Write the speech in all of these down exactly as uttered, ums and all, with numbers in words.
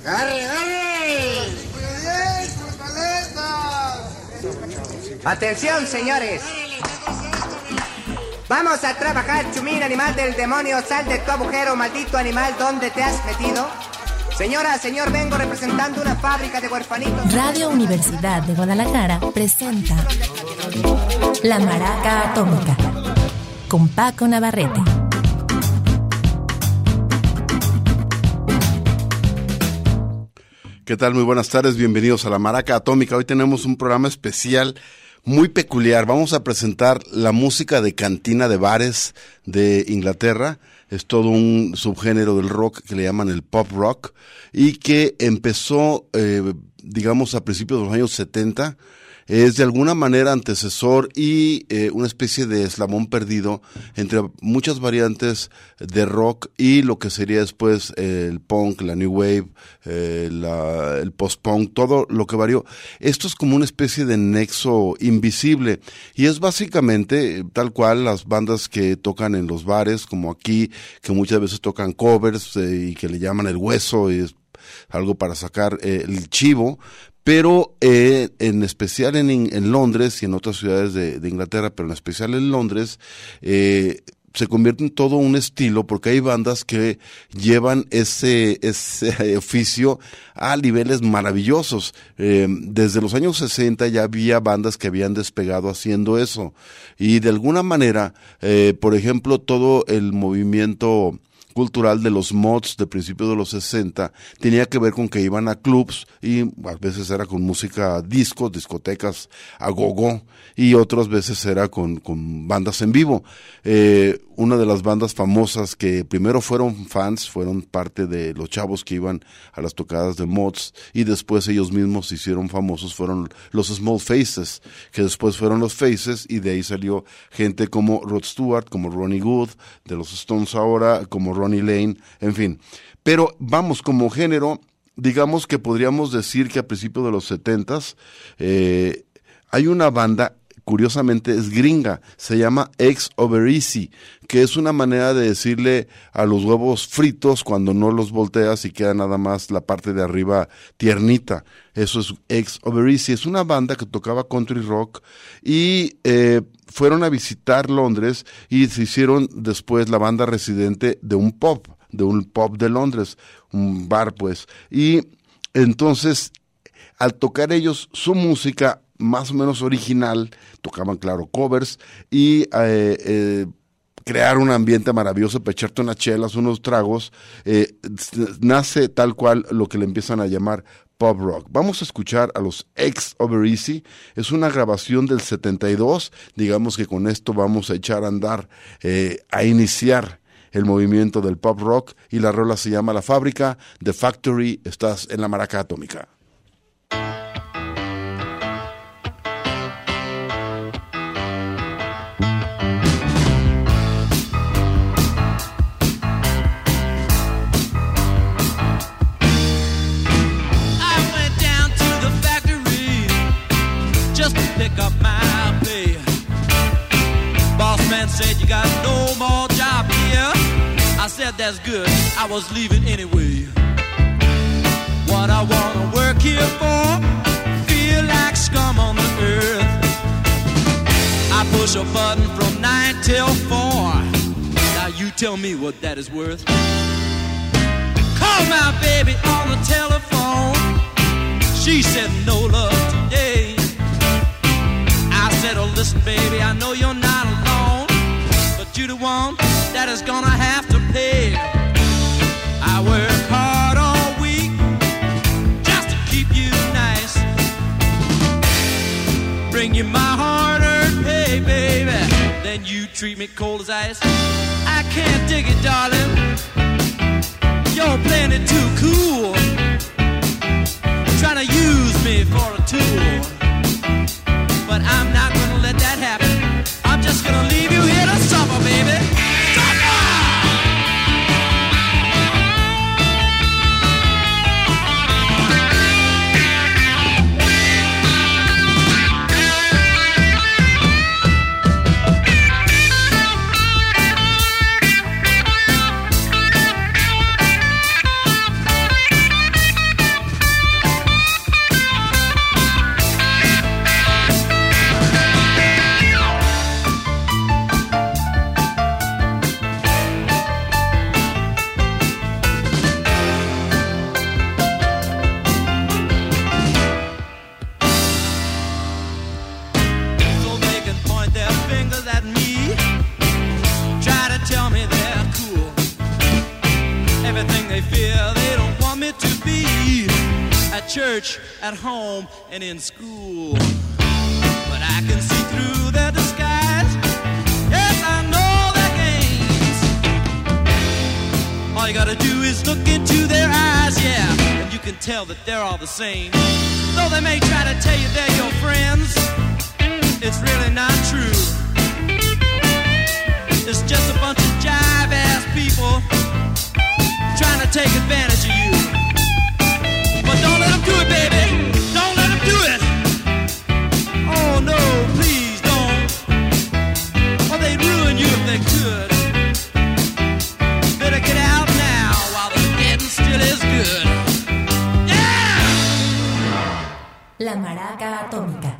¡Agarre, agarre! Atención, señores. Vamos a trabajar, chumín, animal del demonio. Sal de tu agujero, maldito animal. ¿Dónde te has metido? Señora, señor, vengo representando una fábrica de huerfanitos. Radio Universidad de Guadalajara presenta La Maraca Atómica con Paco Navarrete. ¿Qué tal? Muy buenas tardes, bienvenidos a La Maraca Atómica. Hoy tenemos un programa especial muy peculiar. Vamos a presentar la música de cantina de bares de Inglaterra. Es todo un subgénero del rock que le llaman el pop rock y que empezó, eh, digamos, a principios de los años setenta. Es de alguna manera antecesor y eh, una especie de eslabón perdido entre muchas variantes de rock y lo que sería después eh, el punk, la new wave, eh, la, el post-punk, todo lo que varió. Esto es como una especie de nexo invisible y es básicamente tal cual las bandas que tocan en los bares, como aquí, que muchas veces tocan covers eh, y que le llaman el hueso y es algo para sacar eh, el chivo. Pero eh, en especial en, en Londres y en otras ciudades de, de Inglaterra, pero en especial en Londres, eh, se convierte en todo un estilo porque hay bandas que llevan ese, ese oficio a niveles maravillosos. Eh, desde los años sesenta ya había bandas que habían despegado haciendo eso. Y de alguna manera, eh, por ejemplo, todo el movimiento cultural de los mods de principios de los sesenta tenía que ver con que iban a clubs y a veces era con música disco, discotecas a gogo y otras veces era con, con bandas en vivo. Eh, una de las bandas famosas que primero fueron fans, fueron parte de los chavos que iban a las tocadas de mods y después ellos mismos se hicieron famosos, fueron los Small Faces, que después fueron los Faces y de ahí salió gente como Rod Stewart, como Ronnie Wood, de los Stones ahora, como Ronnie Lane, en fin. Pero vamos, como género, digamos que podríamos decir que a principios de los setentas eh, hay una banda, curiosamente es gringa, se llama Eggs Over Easy, que es una manera de decirle a los huevos fritos cuando no los volteas y queda nada más la parte de arriba tiernita. Eso es Eggs Over Easy. Es una banda que tocaba country rock y eh, fueron a visitar Londres y se hicieron después la banda residente de un pub, de un pub de Londres, un bar pues. Y entonces, al tocar ellos su música más o menos original, tocaban claro covers y eh, eh, crear un ambiente maravilloso para echarte unas chelas, unos tragos, eh, nace tal cual lo que le empiezan a llamar pop rock. Vamos a escuchar a los Eggs Over Easy. Es una grabación del setenta y dos, digamos que con esto vamos a echar a andar, eh, a iniciar el movimiento del pop rock y la rola se llama La Fábrica, The Factory. Estás en La Maraca Atómica. Said you got no more job here. I said that's good, I was leaving anyway. What I wanna work here for, feel like scum on the earth. I push a button from nine till four. Now you tell me what that is worth. Call my baby on the telephone. She said no love today. I said, oh listen baby, I know you're not alone, you the one that is gonna have to pay. I work hard all week just to keep you nice. Bring you my hard-earned pay, baby. Then you treat me cold as ice. I can't dig it, darling. You're playing it too cool. Trying to use me for a tool. But I'm not gonna let that happen. I'm just gonna leave you here to suffer, baby. Suffer! at church, at home, and in school. But I can see through their disguise. Yes, I know their games. All you gotta do is look into their eyes, yeah, and you can tell that they're all the same. Though they may try to tell you they're your friends, it's really not true. It's just a bunch of jive-ass people trying to take advantage of you. But don't let them do it, baby. Don't let them do it. Oh, no, please don't. Or they'd ruin you if they could. Better get out now while the getting still is good. Yeah! La Maraca Atómica.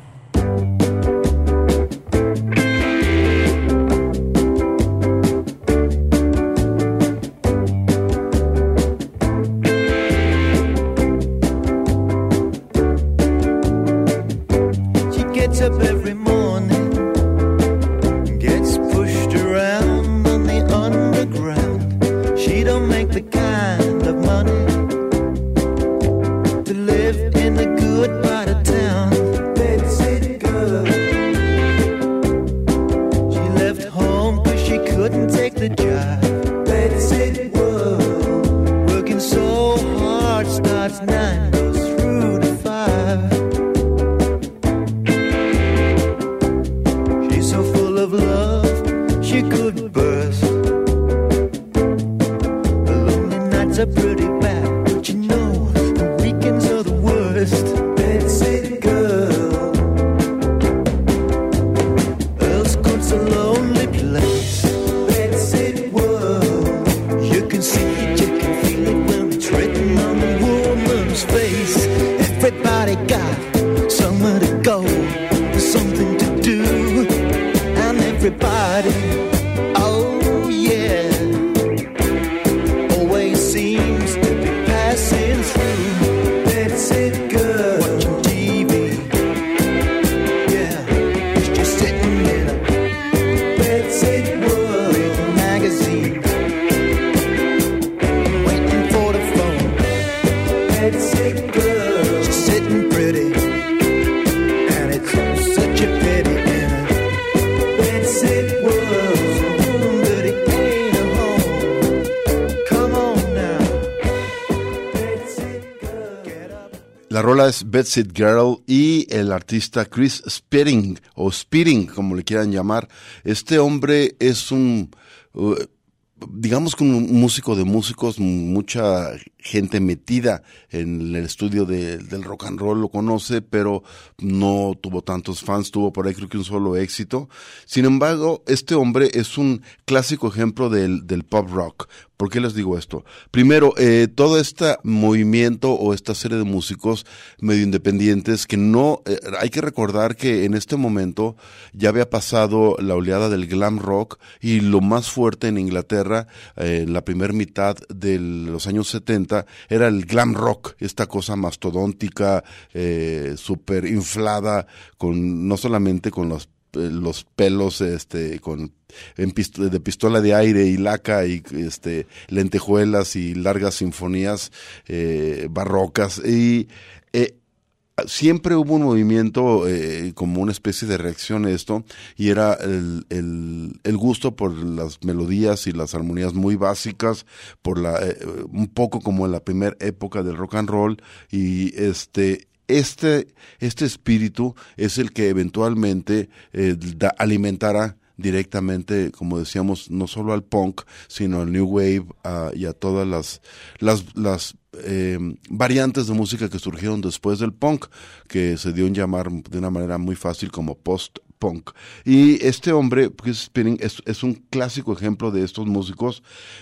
Up every morning, gets pushed around on the underground. She don't make the kind of money to live in a good part of town. Bed-sit girl. She left home cause she couldn't take the job. Bed-sit world. Working so hard, starts nine, goes through to five. Of love, she could burst. The lonely nights are pretty bad, but you know the weekends are the worst. Bed-sit girl. Earl's Court's a lonely place. Bed-sit world. You can see it, you can feel it when it's written on the woman's face. Everybody got somewhere to go, something to do. Everybody, oh yeah, always seems to be passing through. Bed-sit girl, watching T V. Yeah, it's just sitting in a bed-sit world with a magazine, waiting for the phone. Bed-sit girl, she's sitting pretty, and it's such a pity. La rola es Bed-sit Girl y el artista Chris Spearing, o Spearing, como le quieran llamar. Este hombre es un, uh, digamos que un músico de músicos, mucha gente metida en el estudio de, del rock and roll lo conoce, pero no tuvo tantos fans, tuvo por ahí creo que un solo éxito. Sin embargo, este hombre es un clásico ejemplo del, del pop rock. ¿Por qué les digo esto? Primero, eh, todo este movimiento o esta serie de músicos medio independientes que no, eh, hay que recordar que en este momento ya había pasado la oleada del glam rock y lo más fuerte en Inglaterra, eh, en la primera mitad de los años setenta, era el glam rock, esta cosa mastodóntica, eh, súper inflada, con, no solamente con los los pelos este con en pist- de pistola de aire y laca y este lentejuelas y largas sinfonías eh, barrocas y eh, siempre hubo un movimiento eh, como una especie de reacción a esto y era el, el, el gusto por las melodías y las armonías muy básicas, por la eh, un poco como en la primera época del rock and roll y este Este, este espíritu es el que eventualmente eh, da, alimentará directamente, como decíamos, no solo al punk, sino al new wave uh, y a todas las las, las eh, variantes de música que surgieron después del punk, que se dio en llamar de una manera muy fácil como post punk. Y este hombre, Chris Spearing, es, es un clásico ejemplo de estos músicos.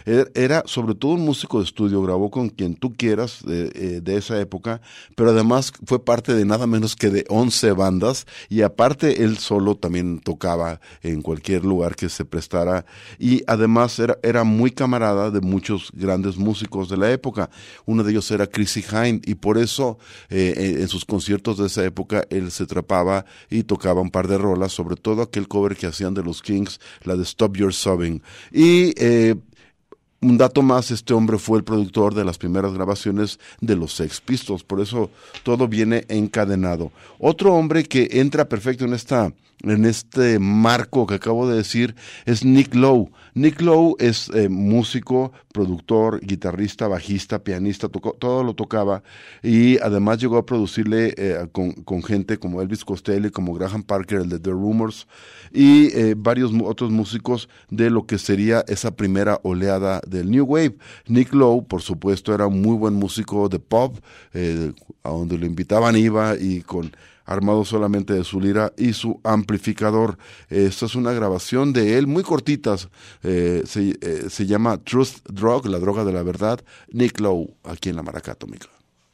Era sobre todo un músico de estudio, grabó con quien tú quieras de, de esa época, pero además fue parte de nada menos que de once bandas, y aparte él solo también tocaba en cualquier lugar que se prestara, y además era, era muy camarada de muchos grandes músicos de la época. Uno de ellos era Chrissie Hynde, y por eso eh, en sus conciertos de esa época él se trepaba y tocaba un par de rolas, sobre todo aquel cover que hacían de los Kings, la de Stop Your Sobbing. Y eh, un dato más, este hombre fue el productor de las primeras grabaciones de los Sex Pistols, por eso todo viene encadenado. Otro hombre que entra perfecto en esta en este marco que acabo de decir es Nick Lowe. Nick Lowe es eh, músico, productor, guitarrista, bajista, pianista, tocó, todo lo tocaba, y además llegó a producirle eh, con, con gente como Elvis Costello, como Graham Parker, el de The Rumors, y eh, varios otros músicos de lo que sería esa primera oleada del New Wave. Nick Lowe, por supuesto, era un muy buen músico de pop, eh, a donde lo invitaban iba, y con armado solamente de su lira y su amplificador. Esta es una grabación de él, muy cortitas, eh, se, eh, se llama Truth Drug, la droga de la verdad, Nick Lowe, aquí en la Maraca Atómica.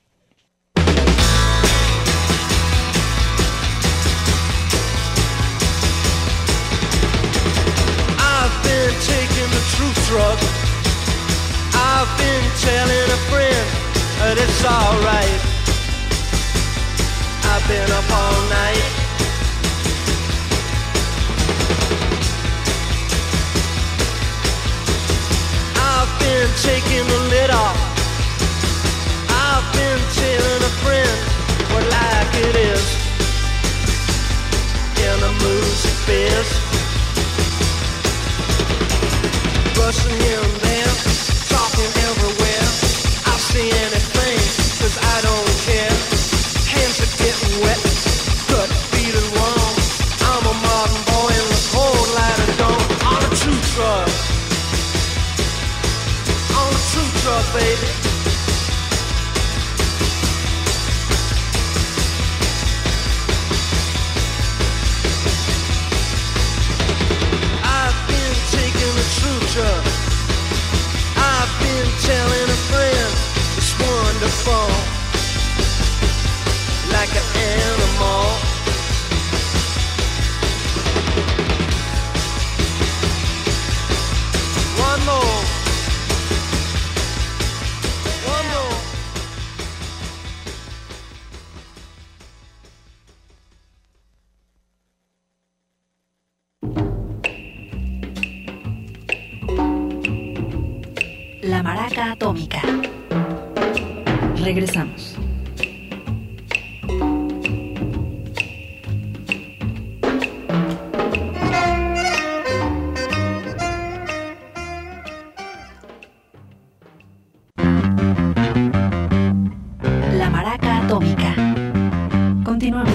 I've been taking the truth drug. I've been telling a friend that it's alright. I've been up all night. I've been taking the lid off. I've been telling a friend what like it is in the music biz. Rushing here and there, talking everywhere. I'll see anything, cause I don't care. Hands are getting wet, gut feeling warm. I'm a modern boy in the cold light of dawn. On a true truck, on a true truck, baby. I've been taking a true truck. I've been telling a friend it's wonderful. Like an animal. One more. One more. La Maraca Atómica. Regresamos. La Maraca Atómica. Continuamos.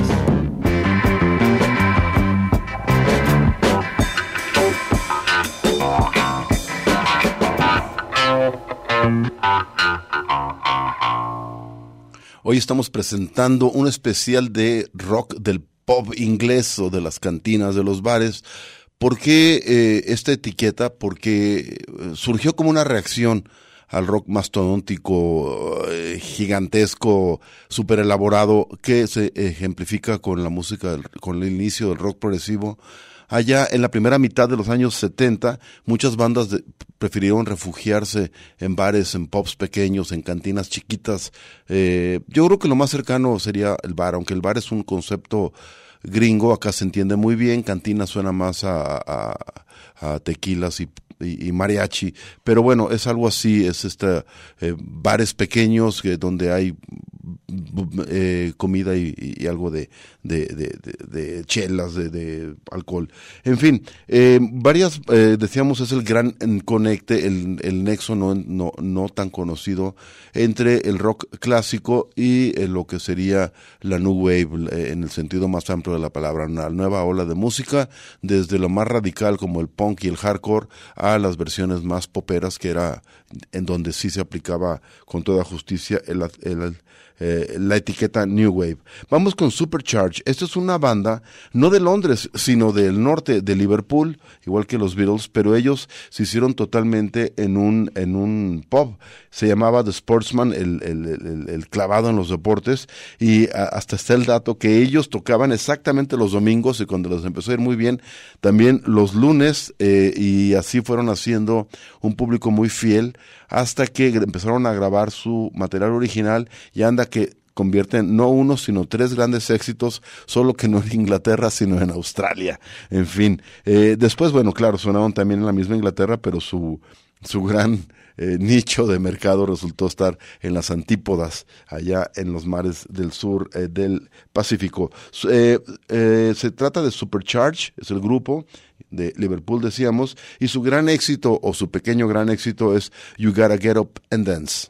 Hoy estamos presentando un especial de rock del pop inglés o de las cantinas, de los bares. ¿Por qué eh, esta etiqueta? Porque surgió como una reacción al rock mastodóntico, eh, gigantesco, súper elaborado, que se ejemplifica con la música, del, con el inicio del rock progresivo. Allá en la primera mitad de los años setenta, muchas bandas de, prefirieron refugiarse en bares, en pubs pequeños, en cantinas chiquitas. Eh, yo creo que lo más cercano sería el bar, aunque el bar es un concepto gringo, acá se entiende muy bien. Cantina suena más a, a, a tequilas y, y, y mariachi, pero bueno, es algo así, es este eh, bares pequeños eh, donde hay eh, comida y, y algo de, de, de, de, de chelas, de, de alcohol. En fin, eh, varias, eh, decíamos, es el gran conecte, el, el nexo no, no, no tan conocido entre el rock clásico y eh, lo que sería la New Wave, eh, en el sentido más amplio de la palabra, una nueva ola de música, desde lo más radical como el punk y el hardcore a las versiones más poperas, que era en donde sí se aplicaba con toda justicia el, el Eh, la etiqueta New Wave. Vamos con Supercharge. Esta es una banda no de Londres, sino del norte de Liverpool, igual que los Beatles, pero ellos se hicieron totalmente en un en un pub. Se llamaba The Sportsman, el, el, el, el clavado en los deportes, y a, hasta está el dato que ellos tocaban exactamente los domingos, y cuando les empezó a ir muy bien, también los lunes, eh, y así fueron haciendo un público muy fiel, hasta que empezaron a grabar su material original, y anda que convierten no uno, sino tres grandes éxitos, solo que no en Inglaterra, sino en Australia. En fin, eh, después, bueno, claro, sonaron también en la misma Inglaterra, pero su su gran eh, nicho de mercado resultó estar en las antípodas, allá en los mares del sur eh, del Pacífico. Eh, eh, se trata de Supercharge, es el grupo de Liverpool, decíamos, y su gran éxito, o su pequeño gran éxito, es You Gotta Get Up and Dance.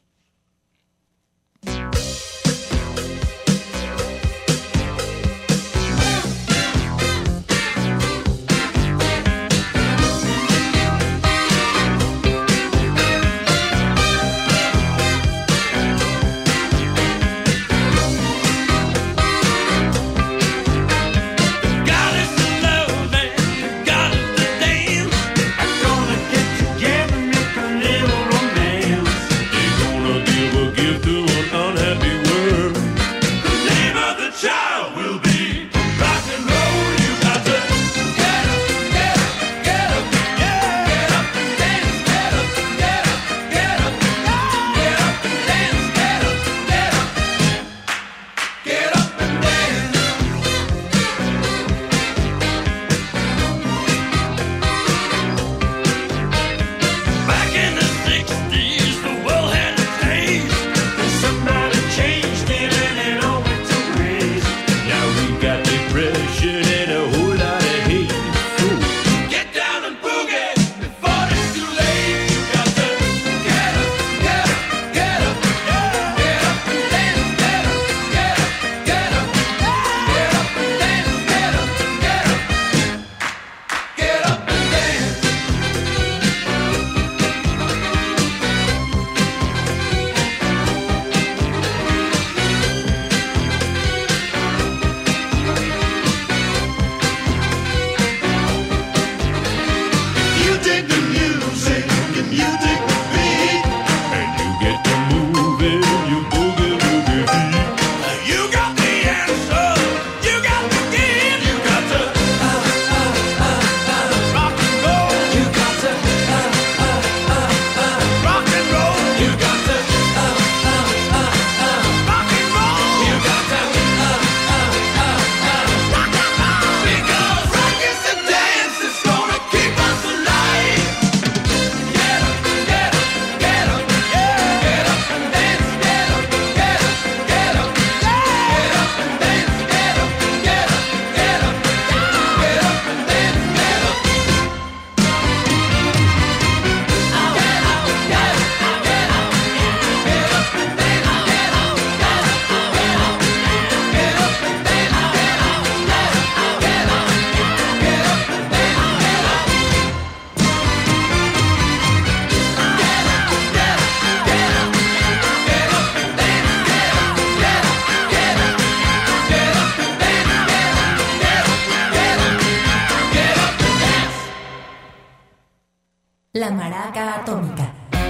La Maraca Atómica.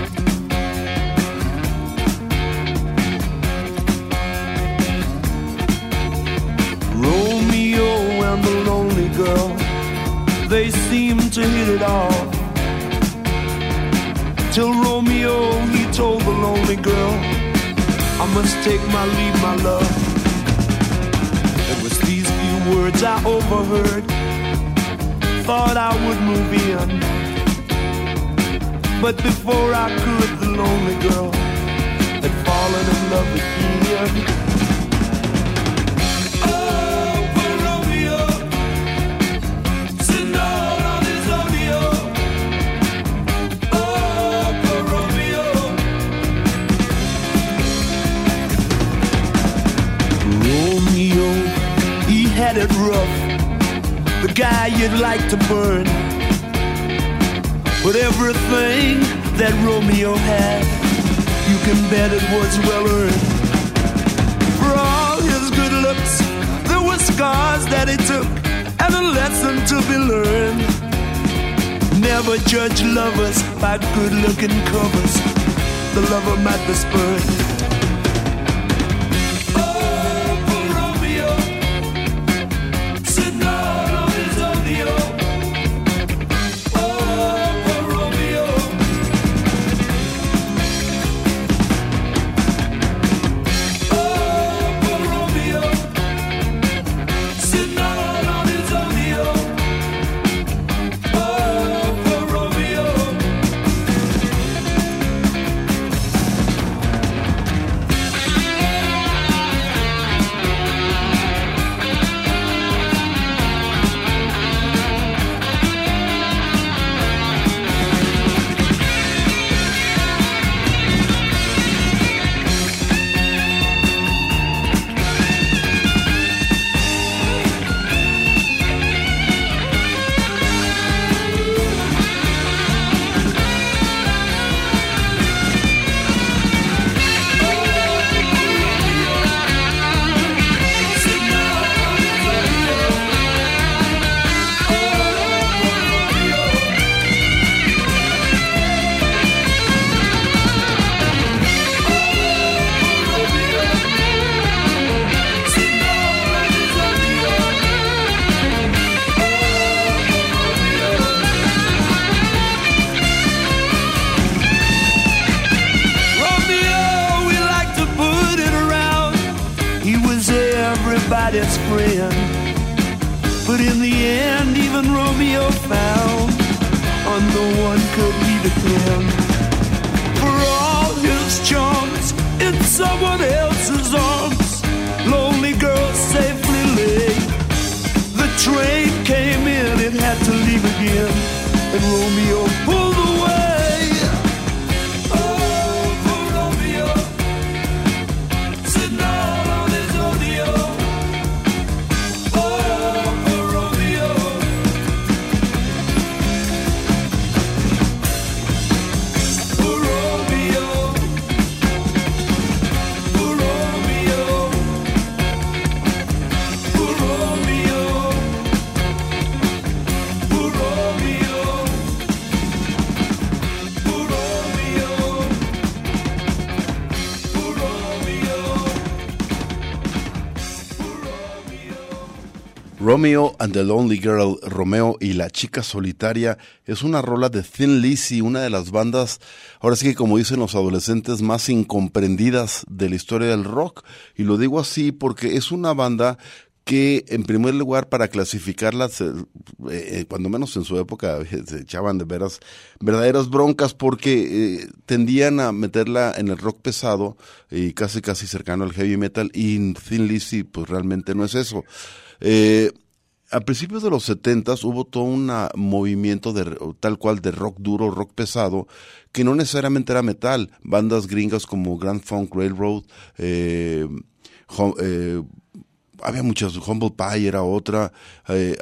Romeo and the lonely girl, they seem to hit it off. Till Romeo, he told the lonely girl, I must take my leave, my love. It was these few words I overheard, thought I would move in. But before I could, the lonely girl had fallen in love again. Oh, poor Romeo, sitting out on his rodeo. Oh, poor Romeo. Romeo, he had it rough, the guy you'd like to burn. But everything that Romeo had, you can bet it was well earned. For all his good looks, there were scars that he took, and a lesson to be learned. Never judge lovers by good-looking covers. The lover might be spurned. everybody's friend. But in the end, even Romeo found on the one could he depend. For all his charms, in someone else's arms, lonely girl safely lay. The train came in, it had to leave again, and Romeo pulled away. Romeo and the Lonely Girl, Romeo y la chica solitaria, es una rola de Thin Lizzy, una de las bandas, ahora sí que como dicen los adolescentes, más incomprendidas de la historia del rock. Y lo digo así porque es una banda que en primer lugar para clasificarlas, eh, eh, cuando menos en su época, se echaban de veras verdaderas broncas porque eh, tendían a meterla en el rock pesado y casi casi cercano al heavy metal, y Thin Lizzy pues realmente no es eso. Eh, a principios de los setentas hubo todo un movimiento de tal cual de rock duro, rock pesado, que no necesariamente era metal. Bandas gringas como Grand Funk Railroad, eh, eh, había muchas, Humble Pie era otra, eh,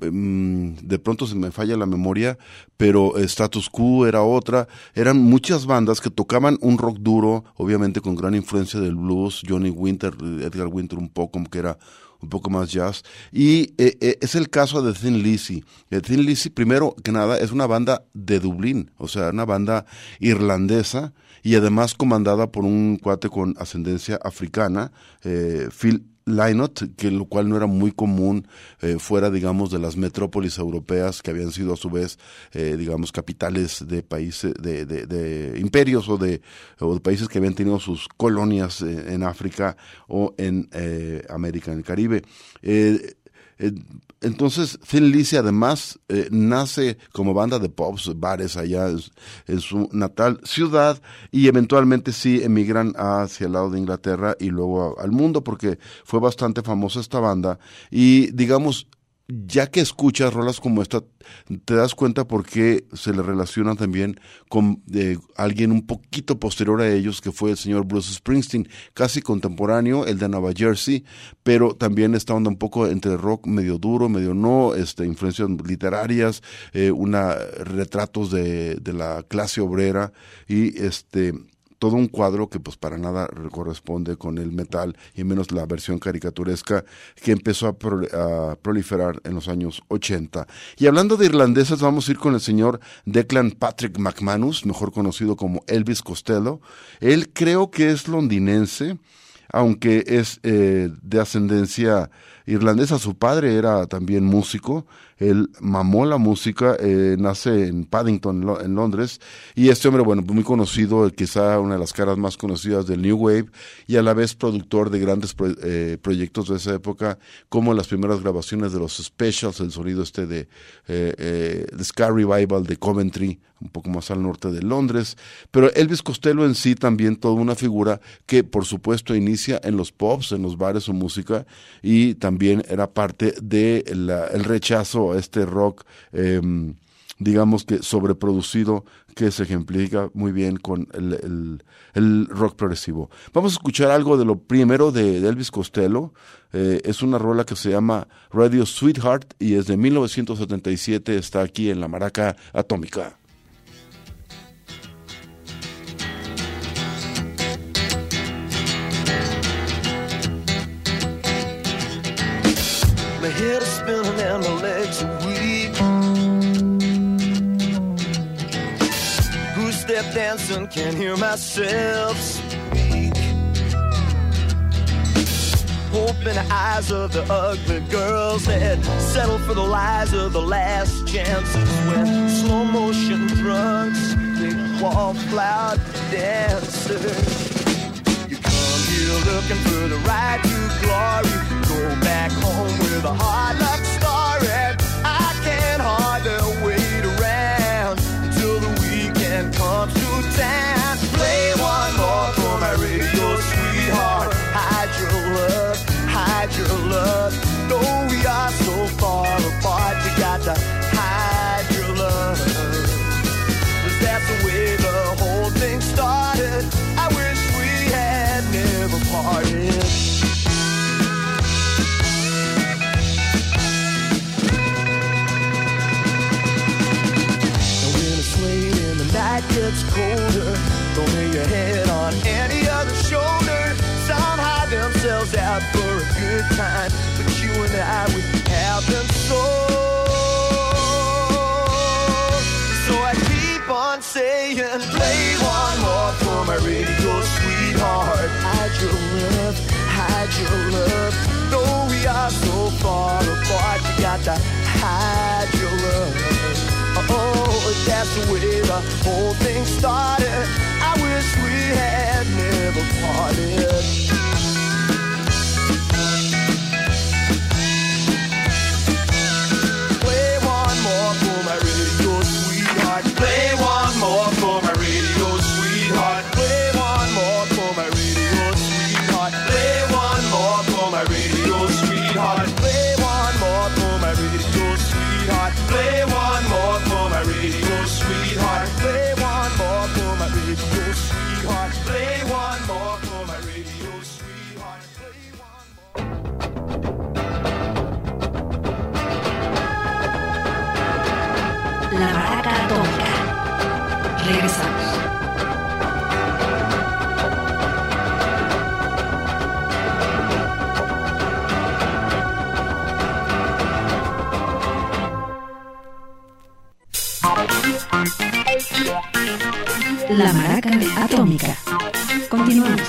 de pronto se me falla la memoria, pero Status Quo era otra. Eran muchas bandas que tocaban un rock duro, obviamente con gran influencia del blues, Johnny Winter, Edgar Winter un poco, como que era un poco más jazz, y eh, eh, es el caso de Thin Lizzy. Eh, Thin Lizzy, primero que nada, es una banda de Dublín, o sea, una banda irlandesa, y además comandada por un cuate con ascendencia africana, eh, Phil Lynott, que lo cual no era muy común eh, fuera, digamos, de las metrópolis europeas que habían sido a su vez, eh, digamos, capitales de países, de, de, de imperios o de, o de países que habían tenido sus colonias eh, en África o en eh, América, en el Caribe. Eh, eh, Entonces, Thin Lizzy además eh, nace como banda de pops, bares allá en, en su natal ciudad, y eventualmente sí emigran hacia el lado de Inglaterra y luego a, al mundo, porque fue bastante famosa esta banda. Y digamos, ya que escuchas rolas como esta, te das cuenta por qué se le relaciona también con eh, alguien un poquito posterior a ellos, que fue el señor Bruce Springsteen, casi contemporáneo, el de Nueva Jersey, pero también esta onda un poco entre rock medio duro, medio no, este, influencias literarias, eh, una retratos de, de la clase obrera, y este todo un cuadro que pues para nada corresponde con el metal, y menos la versión caricaturesca que empezó a, pro, a proliferar en los años ochenta. Y hablando de irlandeses, vamos a ir con el señor Declan Patrick McManus, mejor conocido como Elvis Costello. Él creo que es londinense, aunque es eh, de ascendencia irlandesa. Su padre era también músico, él mamó la música, eh, nace en Paddington, en Londres, y este hombre, bueno, muy conocido, quizá una de las caras más conocidas del New Wave, y a la vez productor de grandes pro, eh, proyectos de esa época, como las primeras grabaciones de los Specials, el sonido este de eh, eh, The Ska Revival de Coventry, un poco más al norte de Londres. Pero Elvis Costello en sí también toda una figura que por supuesto inicia en los pubs, en los bares su música, y también era parte de la, el rechazo a este rock, eh, digamos que sobreproducido, que se ejemplifica muy bien con el, el, el rock progresivo. Vamos a escuchar algo de lo primero de, de Elvis Costello. Eh, es una rola que se llama Radio Sweetheart y es de mil novecientos setenta y siete, está aquí en la Maraca Atómica. My head is spinning and my legs are weak. Who's step dancing? Can't hear myself speak. Hope in the eyes of the ugly girls that settle for the lies of the last chances. When slow motion drunks, they wallflower dancers. You come here still looking for the ride to glory. Go back home with a hard luck story. I can't hardly wait around until the weekend comes to town. Play one more for my radio sweetheart. Hide your love, hide your love. Though we are so far apart, you got to hide your love. 'Cause that's the way the whole thing started. I wish we had never parted. And when it's late and the night gets colder, don't lay your head on any other shoulder. Some hide themselves out for a good time, but you and I, we have them so. So I keep on saying, play one more for my radio sweetheart. Hide your love, hide your love. Though we are so far apart, you got to hide your love. Oh, that's the way the whole thing started. I wish we had never parted. Play one more for my radio sweetheart. Play one more for my radio sweetheart. Play one more for my radio sweetheart. Play one more for my radio sweetheart. Play one more for my radio sweetheart. Play one more for my radio sweetheart. Play one more for my radio sweetheart. Play one more for my radio sweetheart. Play one more. La Maraca Atómica. Regresamos. La Maraca Atómica. Continuamos.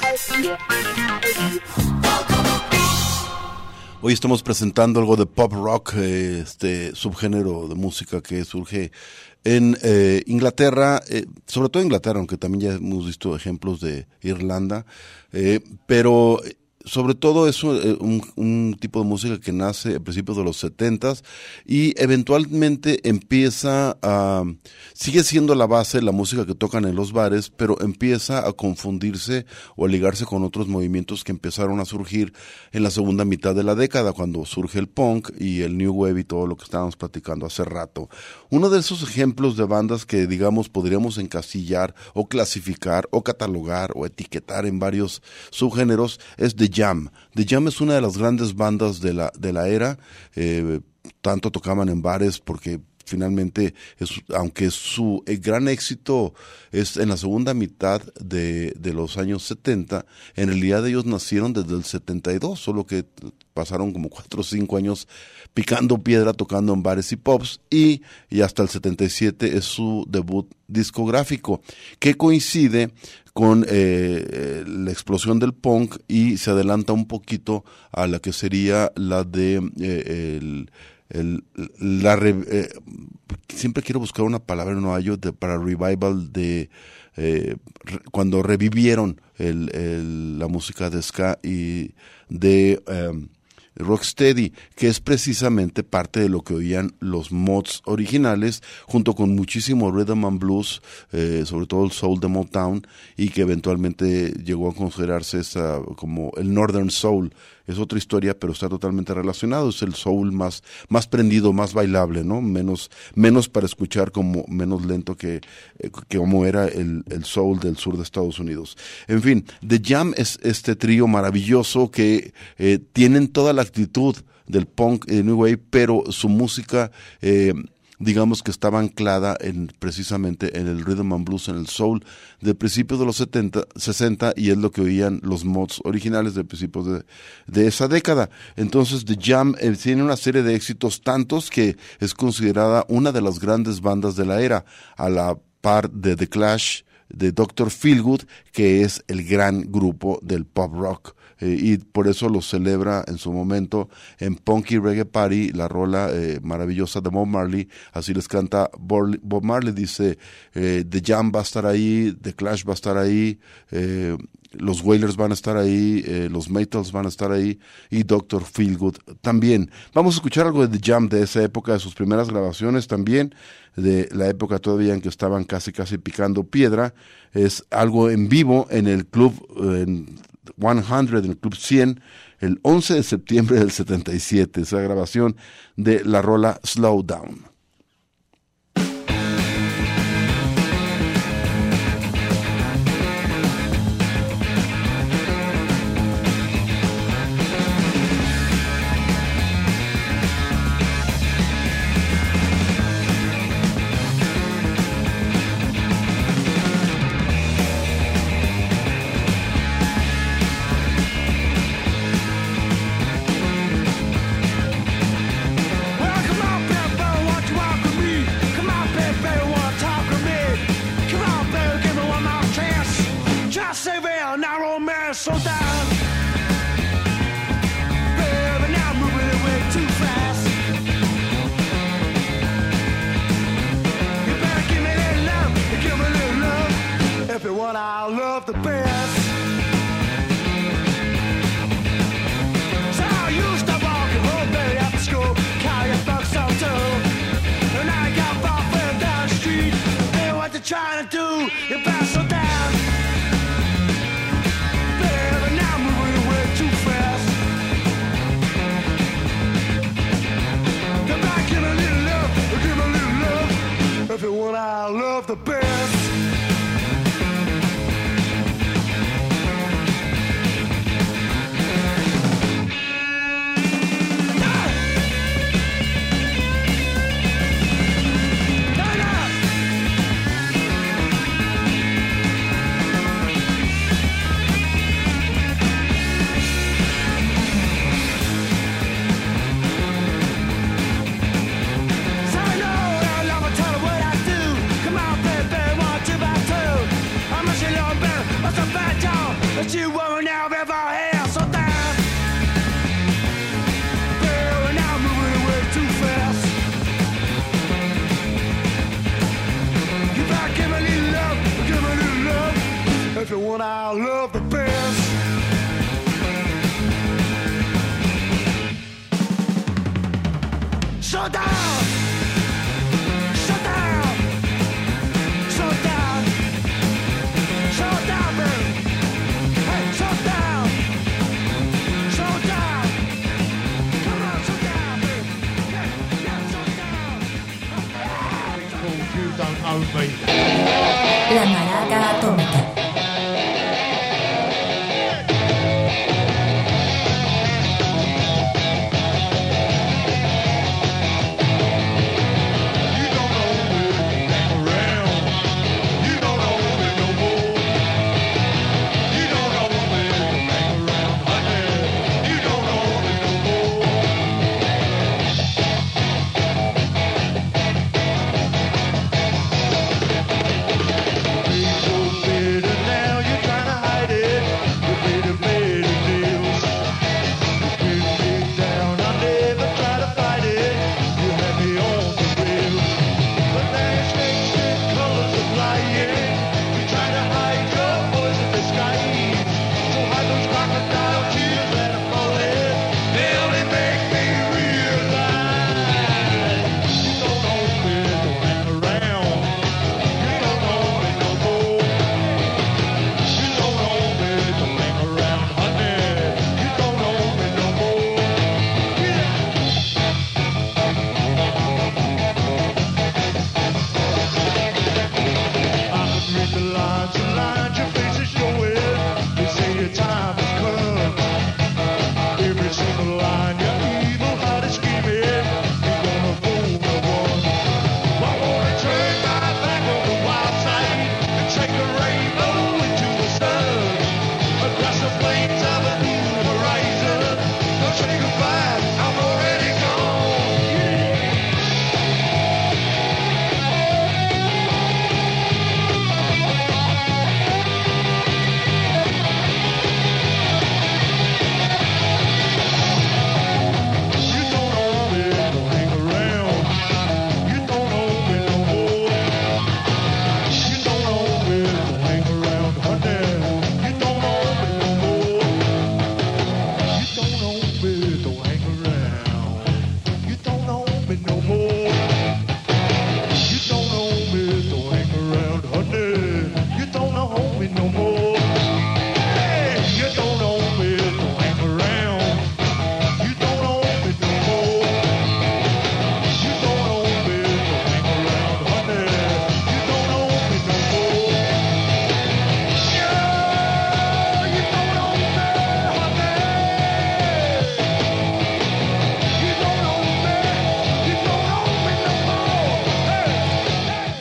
Hoy estamos presentando algo de pop rock, eh, este subgénero de música que surge en eh, Inglaterra, eh, sobre todo Inglaterra, aunque también ya hemos visto ejemplos de Irlanda, eh, pero sobre todo es un, un tipo de música que nace a principios de los setentas y eventualmente empieza a, sigue siendo la base la música que tocan en los bares, pero empieza a confundirse o a ligarse con otros movimientos que empezaron a surgir en la segunda mitad de la década, cuando surge el punk y el new wave y todo lo que estábamos platicando hace rato. Uno de esos ejemplos de bandas que, digamos, podríamos encasillar o clasificar o catalogar o etiquetar en varios subgéneros es The Jam. The Jam es una de las grandes bandas de la de la era, eh, tanto tocaban en bares porque finalmente, es, aunque su el gran éxito es en la segunda mitad de, de los años setenta, en realidad ellos nacieron desde el setenta y dos, solo que pasaron como cuatro o cinco años picando piedra, tocando en bares y pubs, y, y hasta el setenta y siete es su debut discográfico, que coincide con eh, la explosión del punk y se adelanta un poquito a la que sería la de eh, el El, la re, eh, siempre quiero buscar una palabra no hallo de, para revival de eh, re, cuando revivieron el, el, la música de ska y de eh, Rocksteady, que es precisamente parte de lo que oían los mods originales, junto con muchísimo rhythm and blues, eh, sobre todo el soul de Motown, y que eventualmente llegó a considerarse esa, como el Northern Soul. Es otra historia, pero está totalmente relacionado. Es el soul más, más prendido, más bailable, ¿no? Menos, menos para escuchar, como menos lento que, que como era el, el soul del sur de Estados Unidos. En fin, The Jam es este trío maravilloso que eh, tienen toda la actitud del punk y new wave, pero su música, eh, digamos que estaba anclada en, precisamente en el rhythm and blues, en el soul de principios de los setenta, sesenta, y es lo que oían los mods originales de principios de, de esa década. Entonces The Jam eh, tiene una serie de éxitos tantos que es considerada una de las grandes bandas de la era, a la par de The Clash, de doctor Feelgood, que es el gran grupo del pop rock. Eh, y por eso lo celebra en su momento en Punky Reggae Party, la rola eh, maravillosa de Bob Marley. Así les canta Bob Marley, dice eh, The Jam va a estar ahí, The Clash va a estar ahí, eh, los Wailers van a estar ahí, eh, los Maytals van a estar ahí y doctor Feelgood también. Vamos a escuchar algo de The Jam de esa época, de sus primeras grabaciones también, de la época todavía en que estaban casi casi picando piedra. Es algo en vivo en el club en cien, en el club cien, el once de septiembre del setenta y siete, esa grabación de la rola Slow Down. Trying to do, you better slow down. Baby, now I'm moving away too fast. Come back, give me a little love, give me a little love. If you want, I'll love the best. But you won't now ever have so down. Baby, now I'm moving away too fast. You better give me a little love, give me a little love. If you want, I'll love the best. So down. So down. So down. So down, baby. La Maraca Atómica.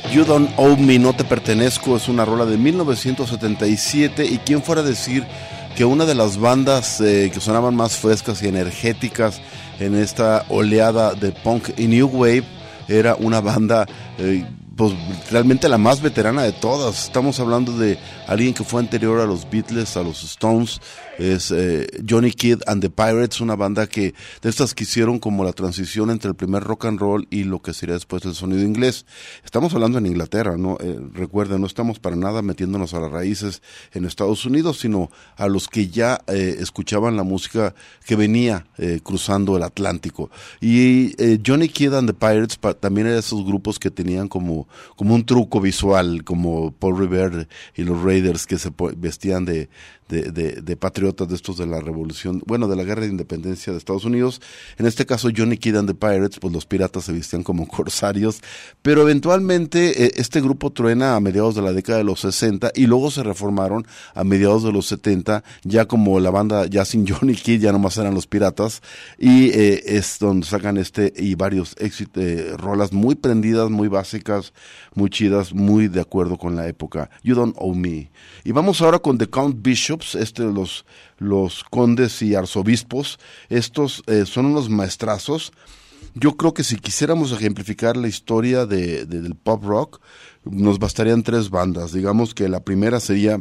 You Don't Owe Me, No Te Pertenezco, es una rola de mil novecientos setenta y siete, y quién fuera a decir que una de las bandas eh, que sonaban más frescas y energéticas en esta oleada de punk y new wave era una banda eh, pues realmente la más veterana de todas. Estamos hablando de alguien que fue anterior a los Beatles, a los Stones. Es eh, Johnny Kidd and the Pirates, una banda que de estas que hicieron como la transición entre el primer rock and roll y lo que sería después el sonido inglés. Estamos hablando en Inglaterra, ¿no? Eh, recuerden, no estamos para nada metiéndonos a las raíces en Estados Unidos, sino a los que ya eh, escuchaban la música que venía eh, cruzando el Atlántico. Y eh, Johnny Kidd and the Pirates pa, también era de esos grupos que tenían como, como un truco visual, como Paul Revere y los Raiders, que se vestían de De, de, de patriotas de estos de la revolución, bueno, de la guerra de independencia de Estados Unidos. En este caso Johnny Kidd and the Pirates, pues los piratas se vestían como corsarios, pero eventualmente eh, este grupo truena a mediados de la década de los sesenta y luego se reformaron a mediados de los setenta, ya como la banda, ya sin Johnny Kidd, ya nomás eran los piratas, y eh, es donde sacan este y varios éxitos, eh, rolas muy prendidas, muy básicas, muy chidas, muy de acuerdo con la época. You Don't Owe Me. Y vamos ahora con The Count Bishops, este, los, los condes y arzobispos. Estos eh, son unos maestrazos. Yo creo que si quisiéramos ejemplificar la historia de, de, del pop rock, nos bastarían tres bandas. Digamos que la primera sería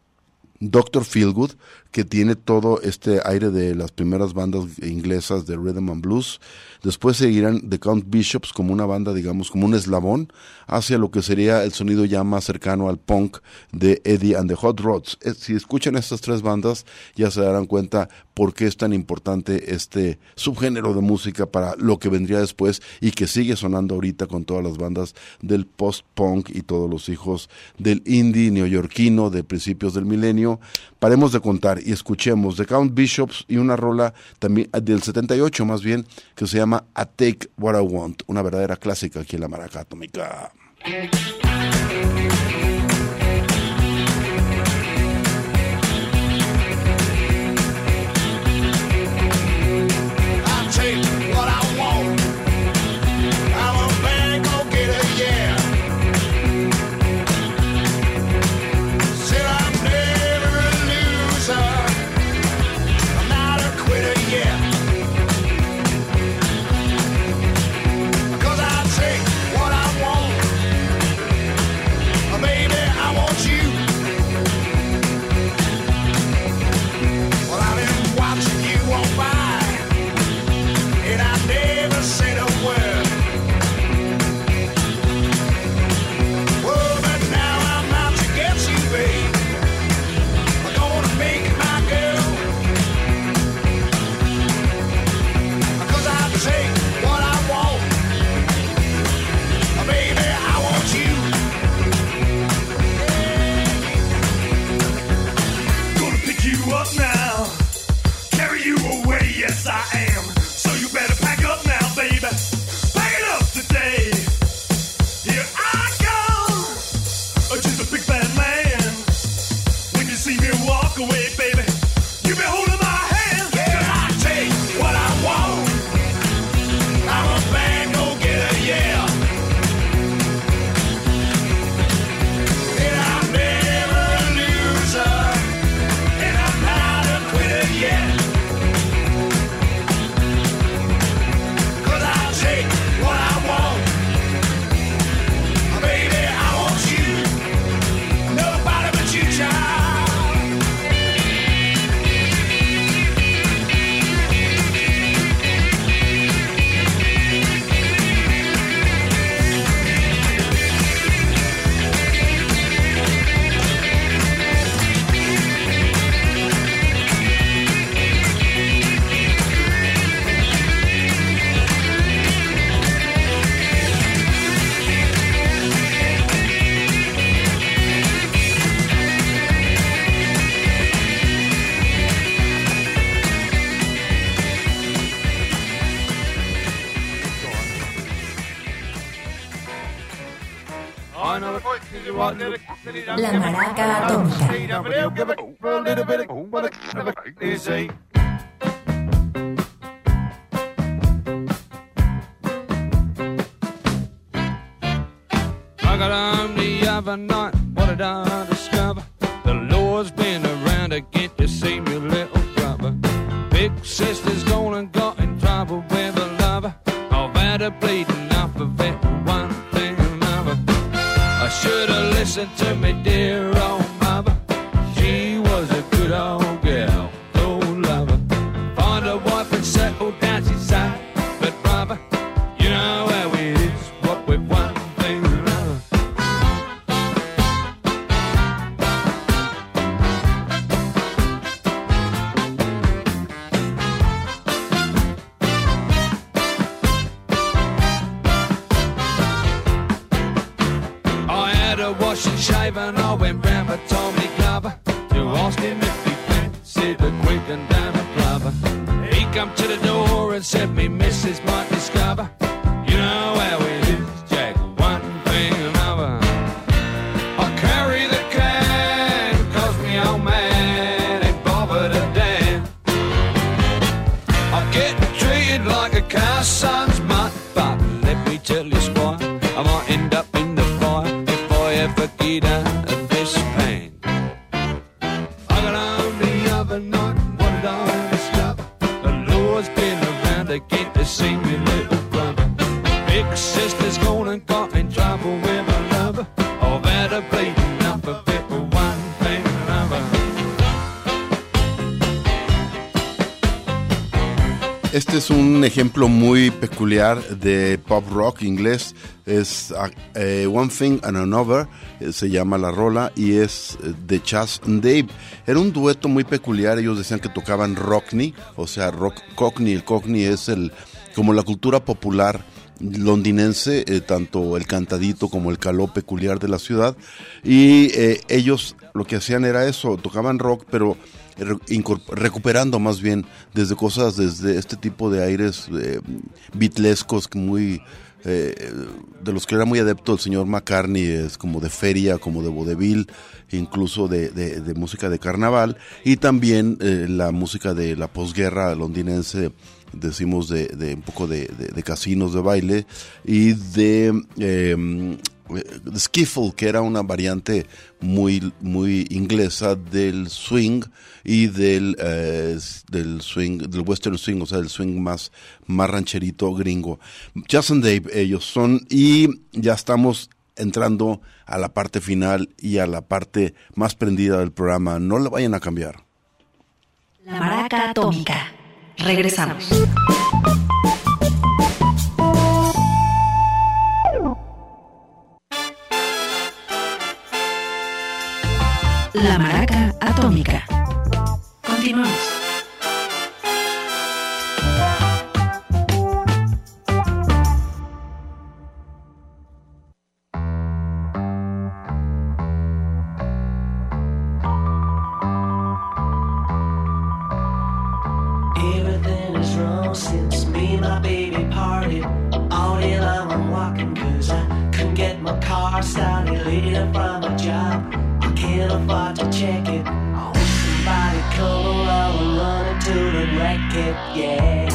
doctor Feelgood, que tiene todo este aire de las primeras bandas inglesas de rhythm and blues. Después seguirán The Count Bishops como una banda, digamos, como un eslabón hacia lo que sería el sonido ya más cercano al punk de Eddie and the Hot Rods. Si escuchan estas tres bandas, ya se darán cuenta por qué es tan importante este subgénero de música para lo que vendría después y que sigue sonando ahorita con todas las bandas del post-punk y todos los hijos del indie neoyorquino de principios del milenio. Paremos de contar y escuchemos The Count Bishops y una rola también del setenta y ocho más bien, que se llama I Take What I Want, una verdadera clásica aquí en la Maraca Atómica. La Maraca Atómica. I got other night, what did I discover? The Lord's been around again to see me, little brother. Big sister's gone and got in trouble with a lover. I've had a bleeding off of it, one thing or another. I should have listened to me dear old mother. She was a good old girl, old lover. Find a wife and settle down, she said. But brother, you know how it is, what with one thing or another. I had a wash and shave and I went round for Tommy Glover to ask him if he fancied a quick and down a plover. He come to the door and said, me missus might discover. You know how it is, Jack, one thing or another. I carry the can, cause me old man ain't bothered a damn. I'm getting treated like a cow's son's mutt, but let me tell you, Squire, I might end up in the fire if I ever get out of this pain. I got home the other night, what did I discover? The Lord's been around again to see me, little brother. Big sister's gone and got in trouble with a lover. I've had a bleeding up a bit for one thing or another. Este es un ejemplo muy peculiar de pop rock inglés. Es uh, One Thing and Another, eh, se llama la rola, y es eh, de Chas and Dave. Era un dueto muy peculiar. Ellos decían que tocaban rockney, o sea, rock cockney. El cockney es el como la cultura popular londinense, eh, tanto el cantadito como el caló peculiar de la ciudad. Y eh, ellos lo que hacían era eso, tocaban rock, pero recuperando más bien desde cosas, desde este tipo de aires eh, beatlescos muy eh, de los que era muy adepto el señor McCartney, es como de feria, como de vodevil, incluso de, de, de música de carnaval, y también eh, la música de la posguerra londinense, decimos de, de un poco de, de, de casinos de baile y de eh, de skiffle, que era una variante muy muy inglesa del swing y del eh, del swing, del western swing, o sea, del swing más más rancherito gringo. Chas and Dave ellos son, y ya estamos entrando a la parte final y a la parte más prendida del programa. No le vayan a cambiar. La Maraca Atómica. Regresamos. La Maraca Atómica. Continuamos. Everything is wrong since me and my baby parted. All day long I'm walking cause I couldn't get my car started later from a job. Can't afford to check it. I wish somebody come along and run into and wreck it, yeah.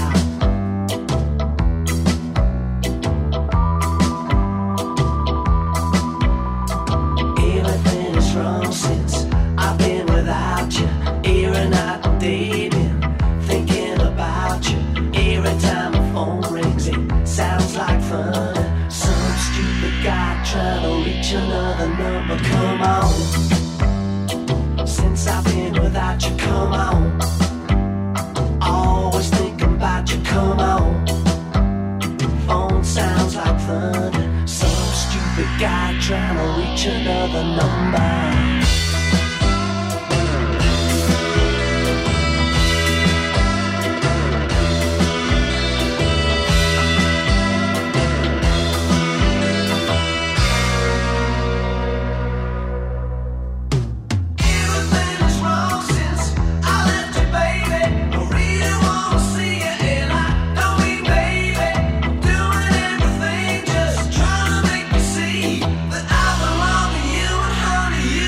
Everything is wrong since I've been without you. Every night I'm dating, thinking about you. Every time my phone rings it sounds like thunder. Some stupid guy trying to reach another number. Come on. Since I've been without you, come on. Always thinking about you, come on. Phone sounds like thunder. Some stupid guy trying to reach another number. You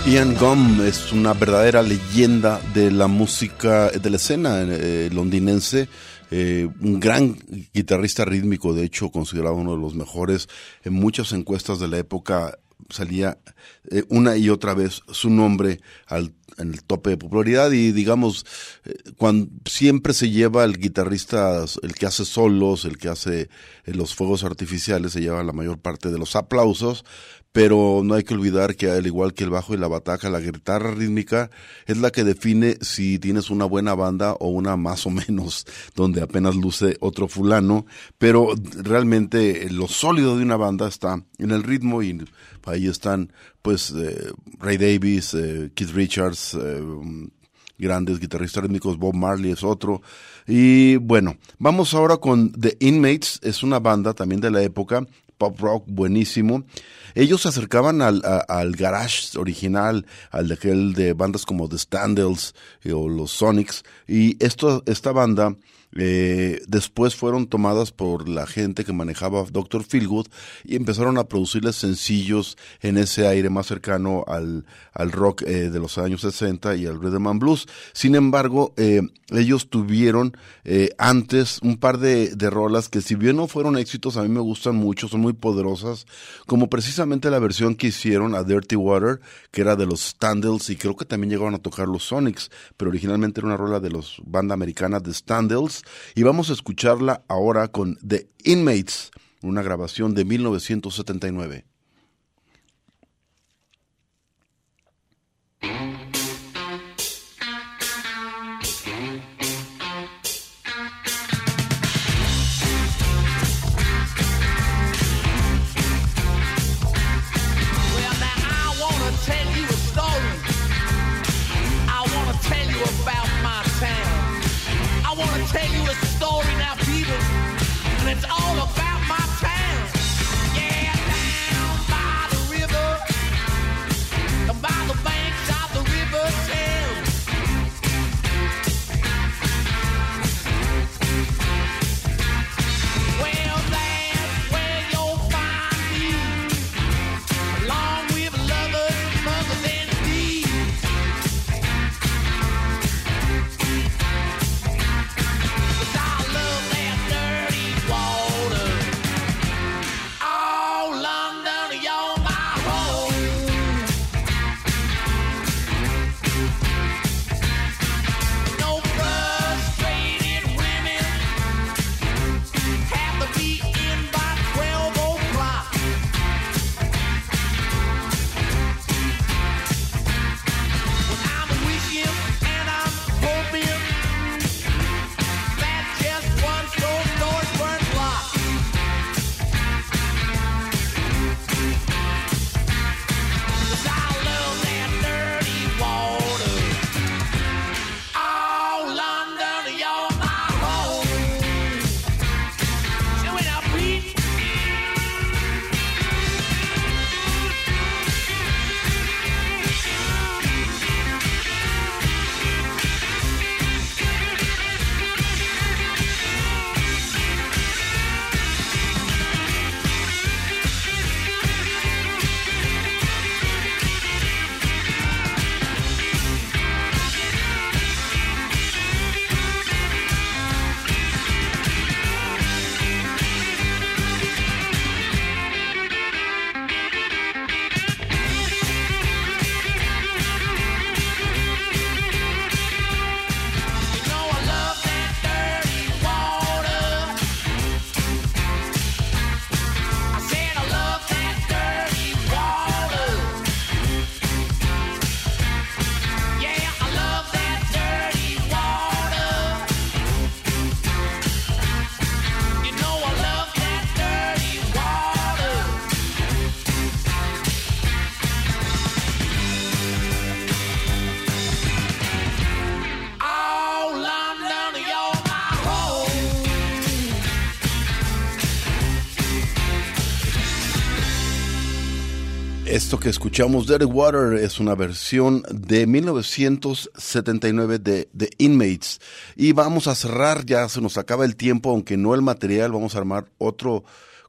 Ian Gum es una verdadera leyenda de la música, de la escena eh, londinense, eh, un gran guitarrista rítmico, de hecho considerado uno de los mejores. En muchas encuestas de la época salía eh, una y otra vez su nombre al en el tope de popularidad, y digamos, eh, cuando siempre se lleva el guitarrista, el que hace solos, el que hace eh, los fuegos artificiales, se lleva la mayor parte de los aplausos, pero no hay que olvidar que al igual que el bajo y la bataca, la guitarra rítmica es la que define si tienes una buena banda o una más o menos, donde apenas luce otro fulano, pero realmente lo sólido de una banda está en el ritmo, y ahí están pues eh, Ray Davies, eh, Keith Richards, eh, grandes guitarristas rítmicos, Bob Marley es otro. Y bueno, vamos ahora con The Inmates, es una banda también de la época, pop rock buenísimo. Ellos se acercaban al, a, al garage original, al de aquel de bandas como The Standells eh, o los Sonics, y esto, esta banda eh, después fueron tomadas por la gente que manejaba doctor Feelgood y empezaron a producirles sencillos en ese aire más cercano al, al rock eh, de los años sesenta y al rhythm and blues. Sin embargo, eh, ellos tuvieron eh, antes un par de, de rolas que, si bien no fueron éxitos, a mí me gustan mucho, son muy poderosas, como precisamente la versión que hicieron a Dirty Water, que era de los Standells, y creo que también llegaron a tocar los Sonics, pero originalmente era una rola de los banda americana de Standells, y vamos a escucharla ahora con The Inmates, una grabación de mil novecientos setenta y nueve. Tell you a story now, people, and it's all about my town. Yeah, down by the river, down by the banks of the river Thames. Well, that's where you'll find me, along with lovers, mothers, and thieves. Esto que escuchamos, Dirty Water, es una versión de mil novecientos setenta y nueve de The Inmates. Y vamos a cerrar, ya se nos acaba el tiempo, aunque no el material, vamos a armar otro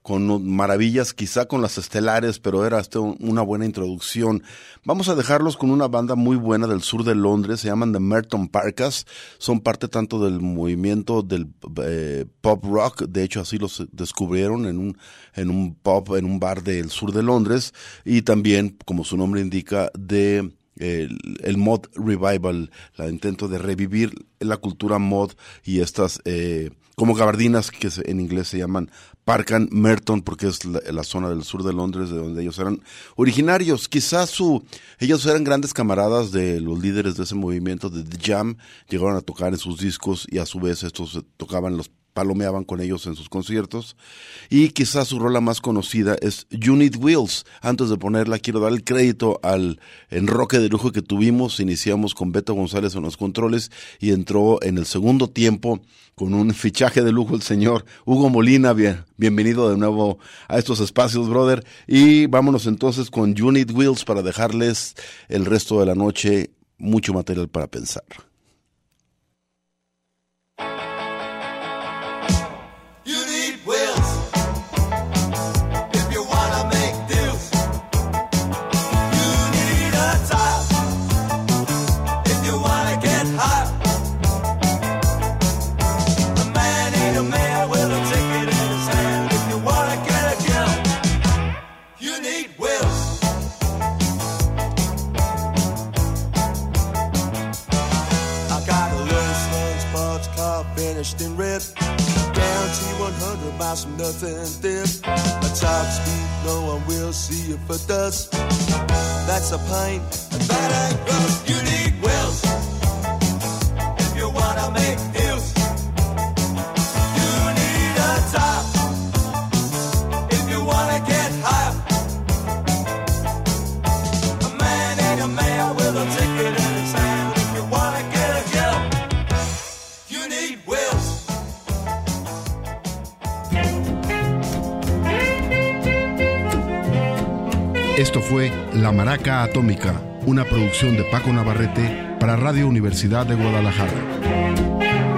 con maravillas, quizá con las estelares, pero era hasta una buena introducción. Vamos a dejarlos con una banda muy buena del sur de Londres, se llaman The Merton Parkas, son parte tanto del movimiento del eh, pop rock, de hecho así los descubrieron en un, en un pub, en un bar del sur de Londres, y también, como su nombre indica, de El, el mod revival, el intento de revivir la cultura mod y estas eh, como gabardinas que se, en inglés se llaman Parkan Merton, porque es la, la zona del sur de Londres de donde ellos eran originarios. Quizás su, ellos eran grandes camaradas de los líderes de ese movimiento de The Jam, llegaron a tocar en sus discos y a su vez estos tocaban los palomeaban con ellos en sus conciertos, y quizás su rola más conocida es You Need Wheels. Antes de ponerla, quiero dar el crédito al enroque de lujo que tuvimos. Iniciamos con Beto González en los controles y entró en el segundo tiempo con un fichaje de lujo el señor Hugo Molina. Bien, bienvenido de nuevo a estos espacios, brother, y vámonos entonces con You Need Wheels para dejarles el resto de la noche mucho material para pensar. In red, down T one hundred by some nothing dip. A top speed, no one will see if it does. That's a pain, and that ain't good. You need wheels if you wanna make deals. You need a top if you wanna get high. A man ain't a man with a ticket in his hand. If you wanna get a girl, you need wheels. Esto fue La Maraca Atómica, una producción de Paco Navarrete para Radio Universidad de Guadalajara.